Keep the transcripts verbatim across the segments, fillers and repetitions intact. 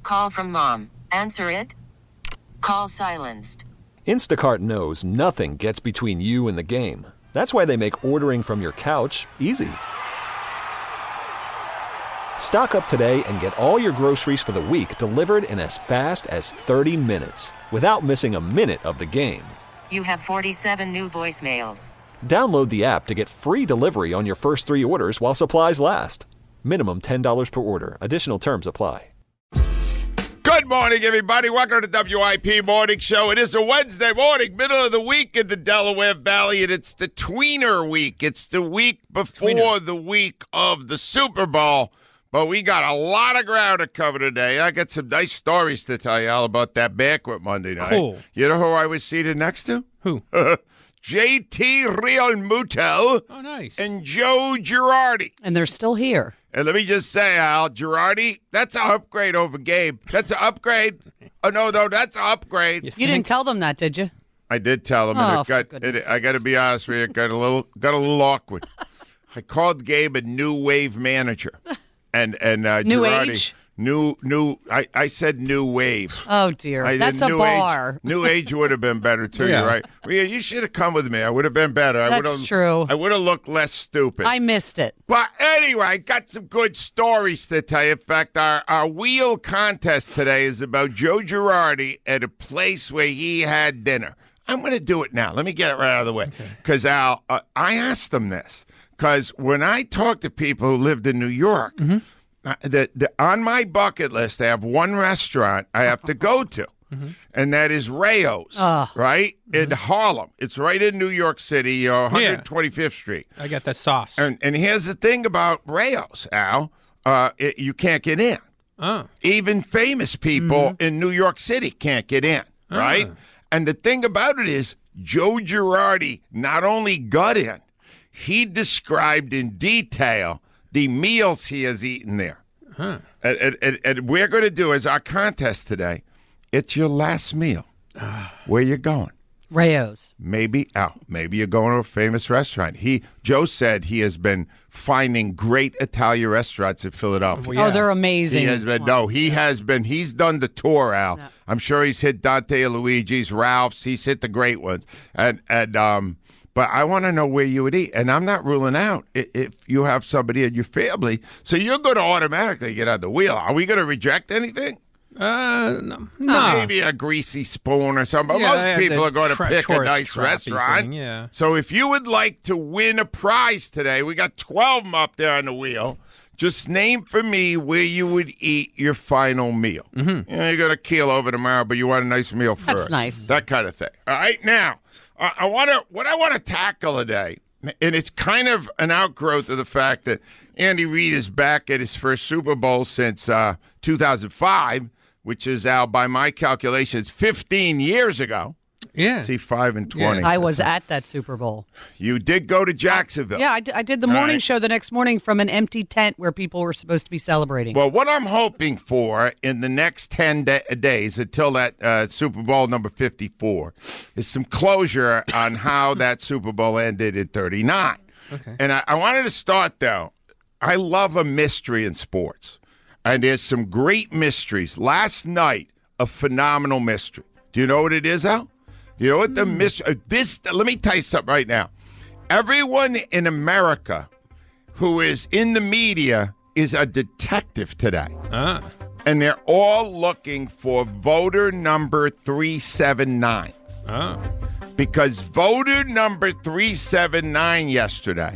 Call from mom. Answer it. Call silenced. Instacart knows nothing gets between you and the game. That's why they make ordering from your couch easy. Stock up today and get all your groceries for the week delivered in as fast as thirty minutes without missing a minute of the game. You have forty-seven new voicemails. Download the app to get free delivery on your first three orders while supplies last. Minimum ten dollars per order. Additional terms apply. Good morning, everybody. Welcome to the W I P Morning Show. It is a Wednesday morning, middle of the week in the Delaware Valley, and it's the tweener week. It's the week before tweener. the week of the Super Bowl. But we got a lot of ground to cover today. I got some nice stories to tell you all about that banquet Monday night. Cool. You know who I was seated next to? Who? J T Realmuto. Oh, nice. And Joe Girardi. And they're still here. And let me just say, Al, Girardi, that's an upgrade over Gabe. That's an upgrade. Oh, no, no, that's an upgrade. You didn't tell them that, did you? I did tell him, and Oh, it got. for It, goodness I got to be honest with you, it got a little, got a little awkward. I called Gabe a new wave manager, and and uh, New Girardi, age? new new. I, I said new wave. Oh, dear. I That's did a new bar. Age, new age would have been better too. Yeah. You're right. Well, yeah, you should have come with me. I would have been better. I That's would've, true. I would have looked less stupid. I missed it. But anyway, I got some good stories to tell you. In fact, our, our wheel contest today is about Joe Girardi at a place where he had dinner. I'm going to do it now. Let me get it right out of the way. Because, okay. Al, uh, I asked him this. Because when I talk to people who lived in New York, mm-hmm. uh, the, the, on my bucket list, I have one restaurant I have to go to. Mm-hmm. And that is Rayo's, oh. right? Mm-hmm. In Harlem. It's right in New York City, uh, one twenty-fifth Yeah. Street. I got that sauce. And and here's the thing about Rayo's, Al. Uh, it, you can't get in. Oh. Even famous people Mm-hmm. in New York City can't get in, right? Oh. And the thing about it is, Joe Girardi not only got in, he described in detail the meals he has eaten there. Huh. And, and, and, and we're going to do as our contest today, it's your last meal. Where you going? Rayo's. Maybe, oh, maybe you're going to a famous restaurant. He, Joe said he has been finding great Italian restaurants in Philadelphia. Well, yeah. Oh, they're amazing. He has been, no, he has been, he's done the tour, Al. No. I'm sure he's hit Dante and Luigi's, Ralph's, he's hit the great ones. And, and, um, but I want to know where you would eat. And I'm not ruling out if, if you have somebody in your family. So you're going to automatically get on the wheel. Are we going to reject anything? Uh, no. no. Maybe a greasy spoon or something. But Yeah, I most had people the are going to tra- pick a tourist nice trappy restaurant. thing, yeah. So if you would like to win a prize today, we got twelve of them up there on the wheel. Just name for me where you would eat your final meal. Mm-hmm. You know, you're going to keel over tomorrow, but you want a nice meal first. That's nice. That kind of thing. All right, now, I, I want to. What I want to tackle today, and it's kind of an outgrowth of the fact that Andy Reid is back at his first Super Bowl since uh, two thousand five, which is out by my calculations fifteen years ago. Yeah. See, five and twenty. Yeah. I was at that Super Bowl. You did go to Jacksonville. Yeah, I, d- I did the All morning right. show the next morning from an empty tent where people were supposed to be celebrating. Well, what I'm hoping for in the next ten da- days until that uh, Super Bowl number fifty-four is some closure on how that Super Bowl ended in thirty-nine. Okay. And I, I wanted to start, though. I love a mystery in sports. And there's some great mysteries. Last night, a phenomenal mystery. Do you know what it is, Al? Do you know what the Hmm. mystery? This. Let me tell you something right now. Everyone in America who is in the media is a detective today. Ah. And they're all looking for voter number three seven nine. Oh. Because voter number three seven nine yesterday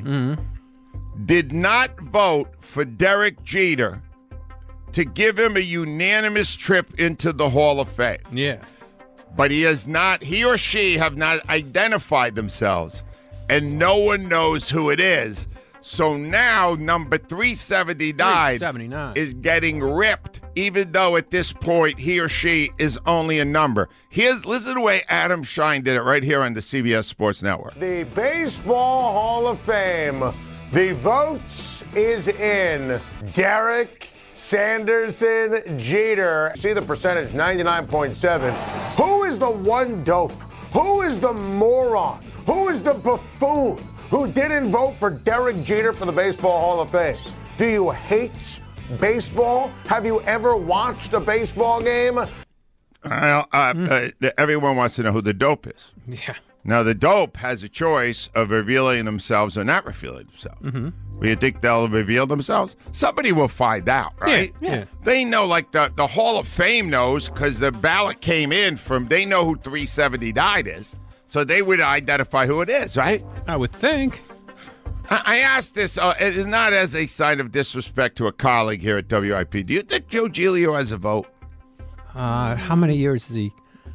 did not vote for Derek Jeter to give him a unanimous trip into the Hall of Fame. Yeah. But he has not, he or she have not identified themselves, and no one knows who it is. So now number three seventy-nine, three seventy-nine is getting ripped, even though at this point he or she is only a number. Here's, listen to the way Adam Shine did it right here on the C B S Sports Network. The Baseball Hall of Fame, the votes is in. Derek Sanderson Jeter. See the percentage, ninety-nine point seven. Who is the one dope? Who is the moron? Who is the buffoon who didn't vote for Derek Jeter for the Baseball Hall of Fame? Do you hate baseball? Have you ever watched a baseball game? Uh, uh, uh, everyone wants to know who the dope is. Yeah. Now, the dope has a choice of revealing themselves or not revealing themselves. Mm-hmm. Well, you think they'll reveal themselves? Somebody will find out, right? Yeah. yeah. They know, like the, the Hall of Fame knows because the ballot came in from, they know who three seventy-nine is. So they would identify who it is, right? I would think. I, I asked this, uh, it is not as a sign of disrespect to a colleague here at W I P. Do you think Joe Giglio has a vote? Uh, how many years is he?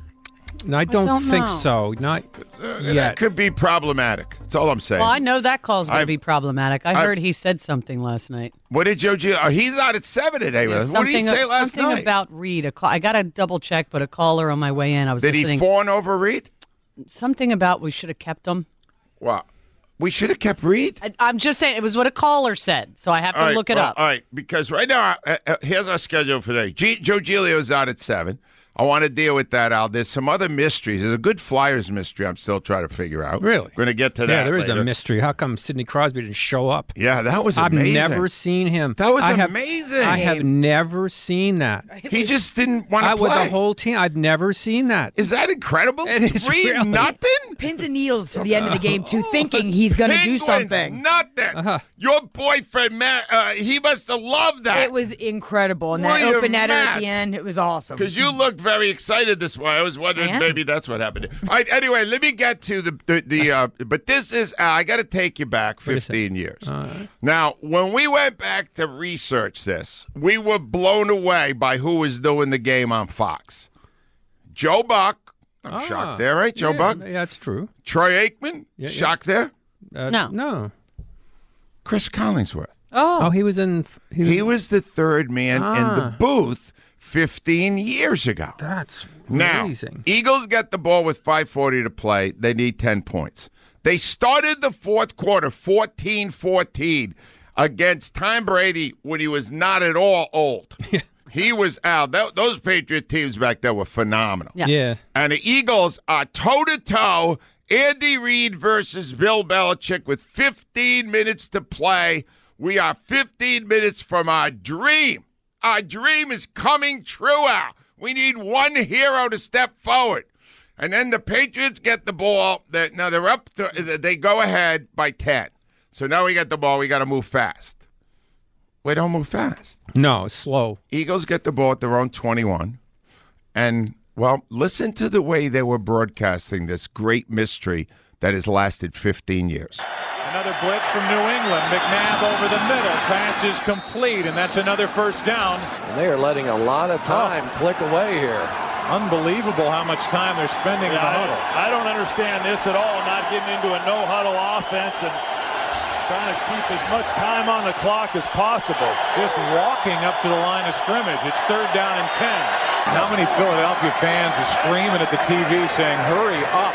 No, I don't, don't think know. so. Not Uh, yet. That could be problematic. That's all I'm saying. Well, I know that call's going to I've- be problematic. I I've- heard he said something last night. What did Joe Giglio? Oh, he's out at seven today. Yeah, what did he say last something night? about Reed. A call, I got to double check, but a caller on my way in, I was Did he listening. fawn over Reed? something about we should have kept him. Well, we should have kept Reed. I, I'm just saying it was what a caller said, so I have to All right, look it well, up. All right, because right now, uh, uh, here's our schedule for today. G- Joe Giglio's out at seven. I want to deal with that, Al. There's some other mysteries. There's a good Flyers mystery I'm still trying to figure out. Really? Going to get to that Yeah, there is later. a mystery. How come Sidney Crosby didn't show up? Yeah, that was I've amazing. never seen him. That was I have- amazing. I have never seen that. He just didn't want I, to with play. the whole team, I've never seen that. Is that incredible? It is Reed, really. nothing? Pins and needles to the end of the game, too, thinking he's going to do Penguins, something. Nothing. Uh-huh. Your boyfriend, Matt, uh, he must have loved that. It was incredible. And that William open netter at Matz. the end, it was awesome. Because you looked very excited this way. I was wondering I am. maybe that's what happened. All right, anyway, let me get to the, the, the uh, but this is, uh, I got to take you back fifteen years. Now, when we went back to research this, we were blown away by who was doing the game on Fox. Joe Buck. I'm Ah, shocked there, right, Joe yeah, Buck? Yeah, that's true. Troy Aikman. Yeah, yeah. shocked there. Uh, No. No. Chris Collingsworth. Oh, Oh, he was in. He was, He was the third man in the Ah. booth fifteen years ago. That's Now, amazing. Eagles get the ball with five forty to play. They need ten points. They started the fourth quarter fourteen fourteen against Tom Brady when he was not at all old. He was out. That, those Patriot teams back there were phenomenal. yes. Yeah. And the Eagles are toe-to-toe, Andy Reid versus Bill Belichick with fifteen minutes to play. We are fifteen minutes from our dream. Our dream is coming true, Al. We need one hero to step forward. And then the Patriots get the ball. They, now they're up. To, they go ahead by ten. So now we get the ball. We got to move fast. We don't move fast. No, slow. Eagles get the ball at their own twenty-one. And, well, listen to the way they were broadcasting this great mystery that has lasted fifteen years. Another blitz from New England. McNabb over the middle. Pass is complete, and that's another first down. And they are letting a lot of time click away here. Unbelievable how much time they're spending in the huddle. I, I don't understand this at all, not getting into a no-huddle offense and trying to keep as much time on the clock as possible. Just walking up to the line of scrimmage. It's third down and ten. How many Philadelphia fans are screaming at the T V saying, hurry up?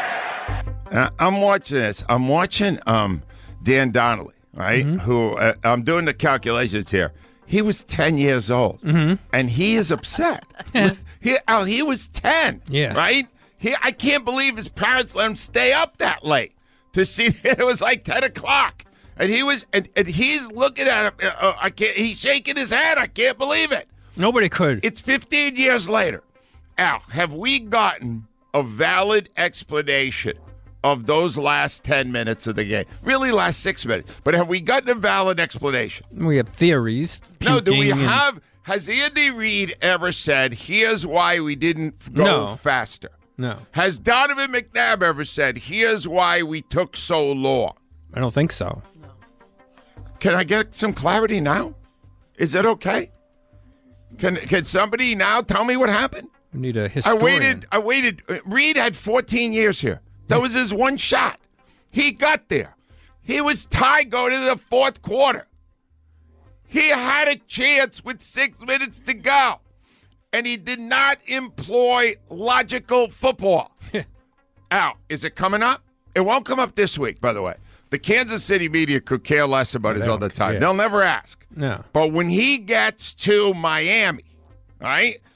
Uh, I'm watching this. I'm watching um, Dan Donnelly, right? Who uh, I'm doing the calculations here. He was ten years old, and he is upset. he, Al, he was ten, Yeah. right? He, I can't believe his parents let him stay up that late to see. It was like ten o'clock, and he was, and, and he's looking at him. Uh, uh, I can't. He's shaking his head. I can't believe it. Nobody could. It's fifteen years later. Al, have we gotten a valid explanation of those last ten minutes of the game? Really, last six minutes. But have we gotten a valid explanation? we have theories. No, do we puking and- have... Has Andy Reid ever said, here's why we didn't f- go No. faster? No, Has Donovan McNabb ever said, here's why we took so long? I don't think so. Can I get some clarity now? Is it okay? Can Can somebody now tell me what happened? We need a I historian. waited. I waited. Reed had fourteen years here. That was his one shot. He got there. He was tied going into the fourth quarter. He had a chance with six minutes to go, and he did not employ logical football. Al, is it coming up? It won't come up this week, by the way. The Kansas City media could care less about his They other don't- time. yeah. They'll never ask. No. But when he gets to Miami, right,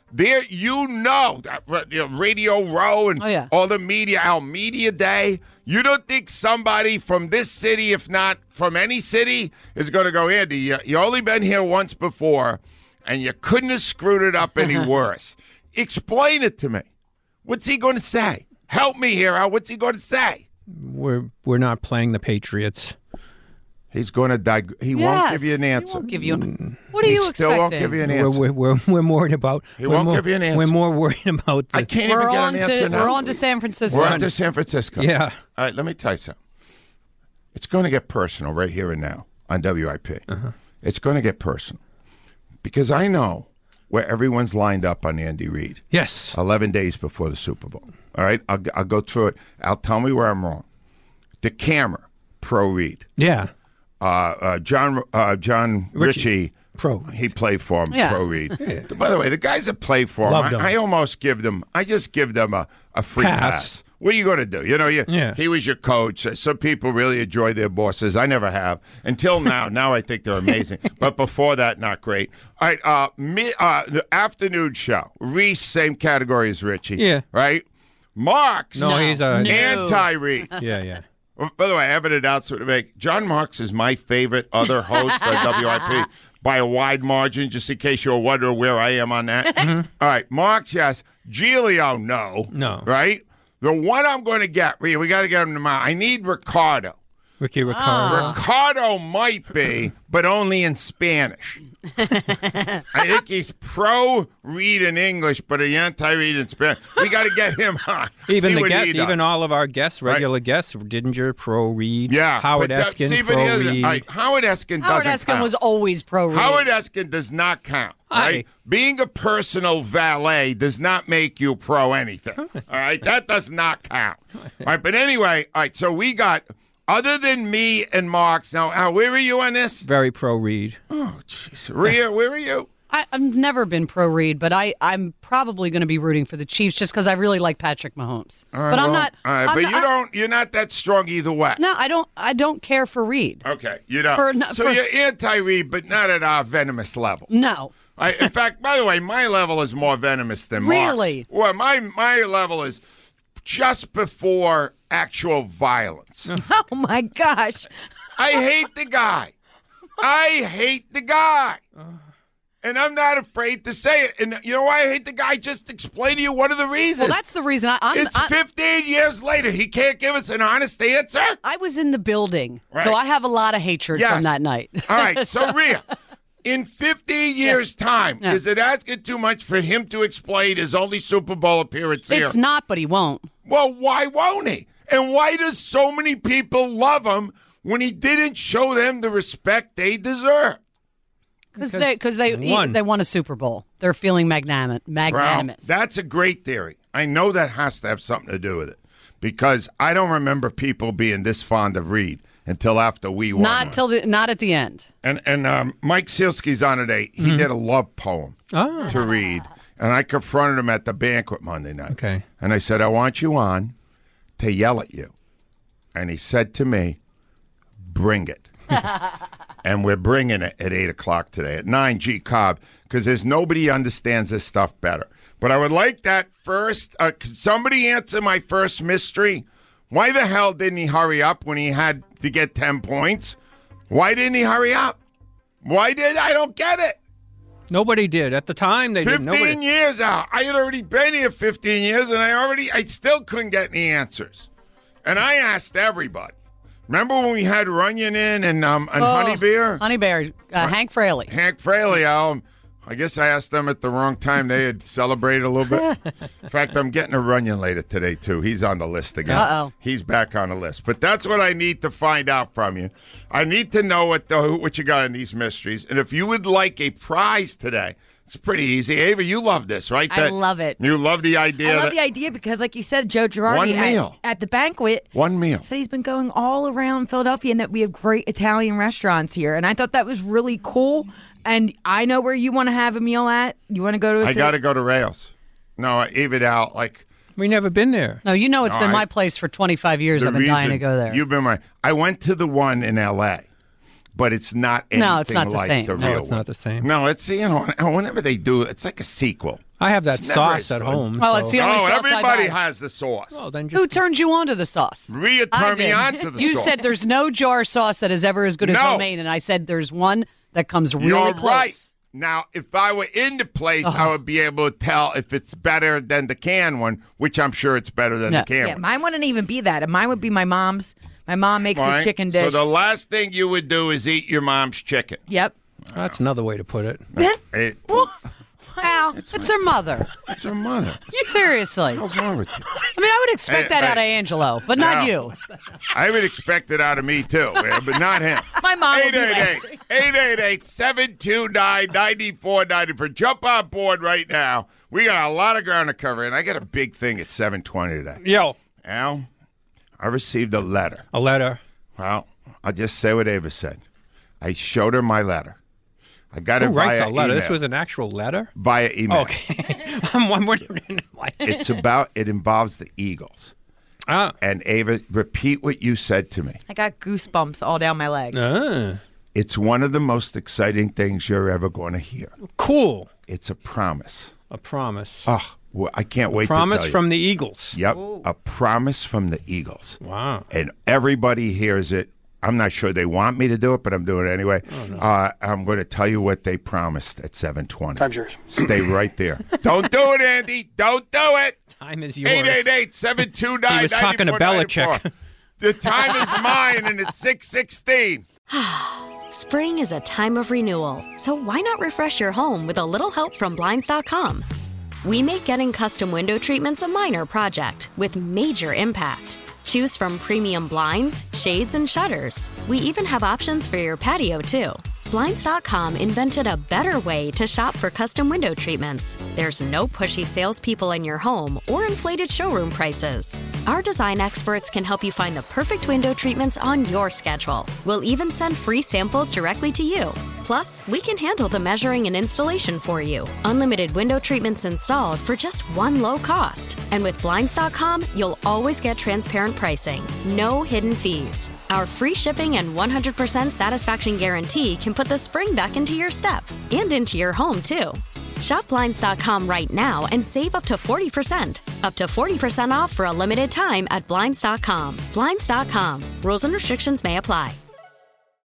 There, you know, that, you know, Radio Row and Oh, yeah. all the media, our media day. You don't think somebody from this city, if not from any city, is going to go, Andy, you, you only been here once before, and you couldn't have screwed it up any worse. Explain it to me. What's he going to say? Help me here, Al. What's he going to say? We're we're not playing the Patriots. He's going to die. He Yes. won't give you an He answer. won't give you. What are he you still expecting? won't give you an We're, answer. we're, we're, we're more worried about. He we're won't more, give you an answer. We're more worried about. The, I can't We're even get on an answer to now. we're on to San Francisco. We're on to San Francisco. Yeah. All right, let me tell you something. It's going to get personal right here and now on W I P. Uh-huh. It's going to get personal because I know where everyone's lined up on Andy Reid. Yes. eleven days before the Super Bowl. All right, I'll, I'll go through it. I'll tell me where I'm wrong. The camera, pro Reid. Yeah. Uh, uh, John uh, John Richie. Richie, Pro. He played for him, Yeah. pro Reid. By the way, the guys that play for him, Loved I, him. I almost give them, I just give them a, a free Pass. pass. What are you going to do? You know, you, Yeah. he was your coach. Some people really enjoy their bosses. I never have until now. Now I think they're amazing. But before that, not great. All right, uh, mi- uh, the afternoon show. Reese, same category as Richie. Yeah. Right? Marks. No, he's a. No. Anti-Reed. Yeah, yeah. Well, by the way, I have an announcement to make. John Marks is my favorite other host on W I P by a wide margin, just in case you're wondering where I am on that. All right, Marks, yes. Giglio, no. No. Right? The one I'm going to get, we, we got to get him tomorrow. I need Ricardo. Ricky Ricardo. Ricardo might be, but only in Spanish. I think he's pro-Reed in English, but an anti-Reed in Spanish. We got to get him on. Even See the what he guests, does. even all of our guests, regular guests, Didinger, Pro Reed, Yeah, Howard but that- Eskin, see, but Pro here's- Reed. all right, Howard Eskin Howard doesn't Eskin count. was always pro Reid. Howard Eskin does not count. Right? Aye. Being a personal valet does not make you pro anything. All right, that does not count. All right, but anyway, all right. So we got other than me and Marks. Now, Al, where are you on this? Very Pro Reed. Oh, jeez, Rhea, where are you? I, I've never been pro Reid, but I, I'm probably going to be rooting for the Chiefs just because I really like Patrick Mahomes. All right, but I'm well, not. All right, I'm but not- you don't. You're not that strong either way. No, I don't. I don't care for Reid. Okay, you don't. For- no, so for- you're anti-Reed, but not at our venomous level. No. I, in fact, by the way, my level is more venomous than Mark's. Really? Well, my my level is just before actual violence. Oh my gosh. I hate the guy. I hate the guy. And I'm not afraid to say it. And you know why I hate the guy? Just explain to you one of the reasons. Well, that's the reason I, I'm. it's I, fifteen years later. He can't give us an honest answer. I was in the building, Right. so I have a lot of hatred Yes. from that night. All right, so Rhea, in fifteen years' time, Yeah. is it asking too much for him to explain his only Super Bowl appearance here? It's not, but he won't. Well, why won't he? And why does so many people love him when he didn't show them the respect they deserve? Because they, because they, won. they won a Super Bowl. They're feeling magnanim- Well, magnanimous. that's a great theory. I know that has to have something to do with it because I don't remember people being this fond of Reed until after we won. not one. till the, not at the end. And and um, Mike Sielski's on today. He Mm-hmm. did a love poem Ah. to Reed, and I confronted him at the banquet Monday night. Okay. And I said, I want you on to yell at you. And he said to me, bring it. And we're bringing it at eight o'clock today at nine G Cobb because there's nobody understands this stuff better. But I would like that first. Uh, could somebody answer my first mystery? Why the hell didn't he hurry up when he had to get ten points? Why didn't he hurry up? Why did I don't get it? Nobody did. At the time, they didn't. fifteen Nobody. years out. I had already been here fifteen years, and I already, I still couldn't get any answers. And I asked everybody. Remember when we had Runyon in and um and Oh, Honey Bear? Honey Bear, uh, Hank Fraley. Hank Fraley, um, I guess I asked them at the wrong time. They had celebrated a little bit. In fact, I'm getting a Runyon later today, too. He's on the list again. Uh-oh. He's back on the list. But that's what I need to find out from you. I need to know what the, what you got in these mysteries. And if you would like a prize today, it's pretty easy. Ava, you love this, right? I love it. You love the idea. I love that, the idea because, like you said, Joe Girardi One at, meal. at the banquet One meal. said he's been going all around Philadelphia and that we have great Italian restaurants here. And I thought that was really cool. And I know where you want to have a meal at. You want to go to? I got to go to Rails. No, I even out like. We never been there. No, you know it's No, been I- my place for twenty-five years. The I've been dying to reason- go there. You've been right. I went to the one in L A but it's not anything No, it's not the like same. the No, real it's one. not the same. No, it's, you know, whenever they do, it's like a sequel. I have that It's never sauce as at good. home. Oh, so- it's the only Oh, sauce I everybody buy. has the sauce. Well, then just Who turned you on to the sauce? Rhea I turned me did. on to the You sauce. said there's no jar sauce that is ever as good as No. homemade, and I said there's one that comes really You're close. right. Now, if I were in the place, I would be able to tell if it's better than the can one, which I'm sure it's better than Yeah. the can Yeah, one. mine wouldn't even be that. Mine would be my mom's. My mom makes Right? this chicken So dish. the last thing you would do is eat your mom's chicken. Yep. That's another way to put it. It, Al, it's her mother. it's her mother. Seriously. What's wrong with you? I mean, I would expect Hey, that hey. out of Angelo, but not No. you. I would expect it out of me, too, man, but not him. My mom would be eight eight eight, eight eight eight, seven two nine, nine four nine four. Jump on board right now. We got a lot of ground to cover, and I got a big thing at seven twenty today. Yo, Al, I received a letter. a letter. Well, I'll just say what Ava said. I showed her my letter. I got Who it writes via a letter? email. This was an actual letter? via email. Okay. I'm wondering. Like, It's about, it involves the Eagles. ah. And Ava, repeat what you said to me. I got goosebumps all down my legs. Ah. It's one of the most exciting things you're ever going to hear. Cool. It's a promise. A promise. Oh, well, I can't wait to promise tell you. from the Eagles. Yep, a promise from the Eagles. Wow. And everybody hears it. I'm not sure they want me to do it, but I'm doing it anyway. Oh, no. uh, I'm going to tell you what they promised at seven twenty. Time's yours. Stay right there. Don't do it, Andy. Don't do it. Time is yours. eight eight eight, seven two nine, He was talking to Belichick. The time is mine, and it's six sixteen. Spring is a time of renewal, so why not refresh your home with a little help from Blinds dot com? We make getting custom window treatments a minor project with major impact. Choose from premium blinds, shades, and shutters. We even have options for your patio, too. Blinds dot com invented a better way to shop for custom window treatments. There's no pushy salespeople in your home or inflated showroom prices. Our design experts can help you find the perfect window treatments on your schedule. We'll even send free samples directly to you. Plus, we can handle the measuring and installation for you. Unlimited window treatments installed for just one low cost. And with Blinds dot com, you'll always get transparent pricing. No hidden fees. Our free shipping and one hundred percent satisfaction guarantee can put the spring back into your step and into your home, too. Shop Blinds dot com right now and save up to forty percent. Up to forty percent off for a limited time at Blinds dot com. Blinds dot com. Rules and restrictions may apply.